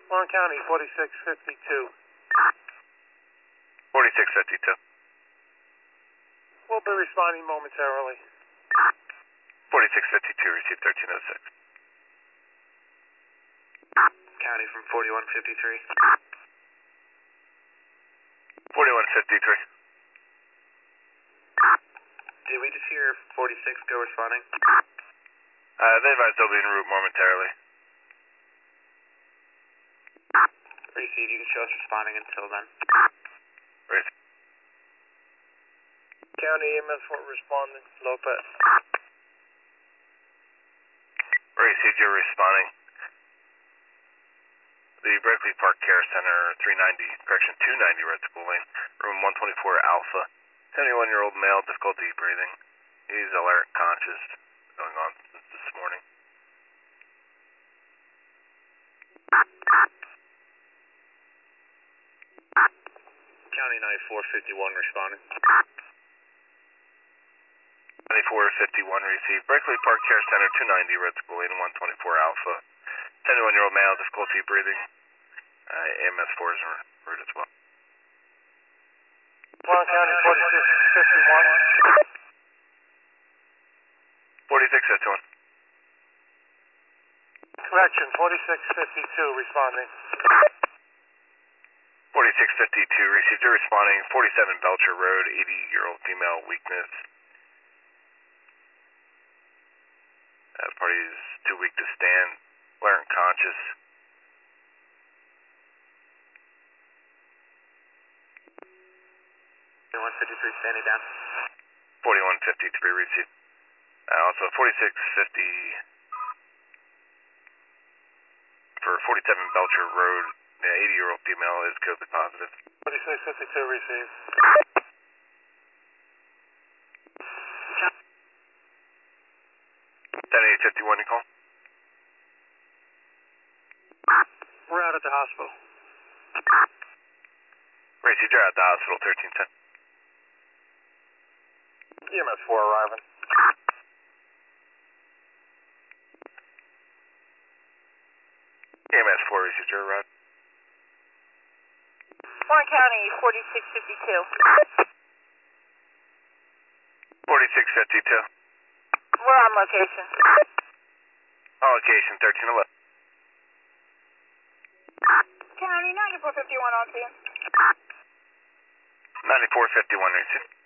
Warren County, 4652. 4652. We'll be responding momentarily. 4652, received 1306. County from 4153. 4153. Did we just hear 46 go responding? They advised they'll be en route momentarily. Receive, you can show us responding until then. Receive. County EMS for responding. Lopez. Received, you're responding. The Berkeley Park Care Center, 290 Red School Lane, room 124 Alpha. 71-year-old male, difficulty breathing. He's alert, conscious, going on since this morning. County 9451 responding. 9451 received. Berkeley Park Care Center, 290 Red School Lane, 124 Alpha. 71-year-old male, difficulty breathing. AMS 4 is en route as well. Warren County, 4651. 4651. Correction, 4652 responding. 4652 received, you're responding. 47 Belcher Road, 80-year-old female, weakness. Party's too weak to stand. Alert and conscious. 4153 standing down. 4153 received. Also 4650 for 47 Belcher Road, 80-year-old female is COVID positive. 4652 received. 7851, you call? We're out at the hospital. Received, you're at the hospital, 1310. EMS 4 arriving. EMS 4 received, you're arrived. Warren County, 4652. 4652. We're on location. On location, 1311. County 9451 on scene. 9451 received.